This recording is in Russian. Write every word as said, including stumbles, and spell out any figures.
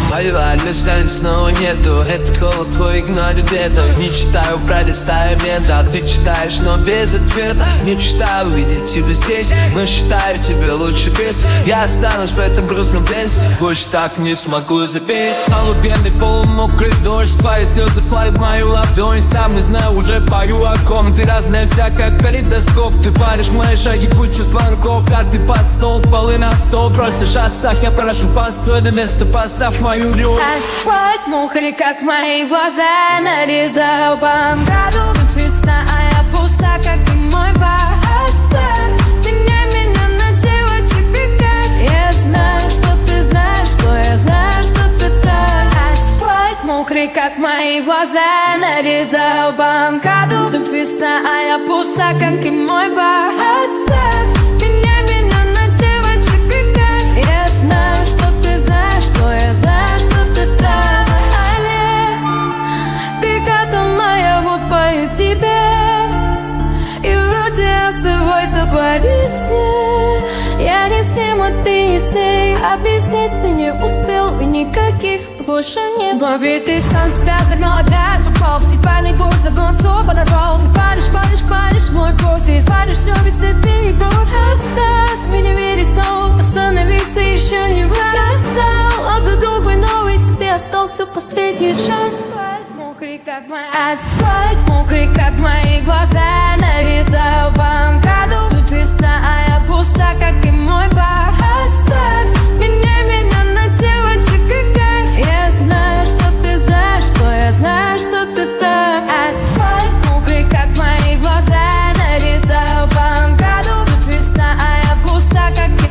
Поливали слезы, снова нету. Этот холод твой игнорит это. Не читаю про листаемент, а ты читаешь, но без ответа. Не читаю, видеть тебя здесь, но считаю тебе лучше песни. Я останусь в этом грустном пенсе, больше так не смогу запеть. Голубенный пол, мокрый дождь, твои слезы плавят мою ладонь. Сам не знаю, уже пою о ком. Ты разная вся, как калейдоскоп. Ты паришь мои шаги, кучу звонков. Карты под стол, полы на стол. Просишь оставь, я прошу, постой на место, поставь мою любовь. Асфальт мокрый, как мои глаза. Нарезаю по МКАДу. Тут весна, а я пуста, как и мой бар. Оставь меня, меня на девочек бегать. Я знаю, что ты знаешь, что я знаю, что ты так. Асфальт мокрый, как мои глаза. Нарезаю по МКАДу. Тут весна, а я пуста, как и мой бар. Оставь меня, меня на девочек бегать. Я знаю, что ты знаешь, что я знаю, что ты так. Але, ты как моя, вот пою тебе. И вроде отзывается по весне. Я не с ним, а ты не с ней. Объясниться не успел, и никаких больше нет. Лови, ты сам себя загнал, опять упал. Фестивальный бой, загон слов подорвал. Ты палишь, палишь, палишь мой профиль. Палишь все, ведь ты не бровь. Оставь меня верить снова. Остановись, ты еще не враг. Я стал одной другой новой. Тебе остался последний шанс. Мокрый, как мои асфальт, мокрый, как мои глаза. Нарезаю по МКАДу. Тут весна, а я пуста, как и мой бар.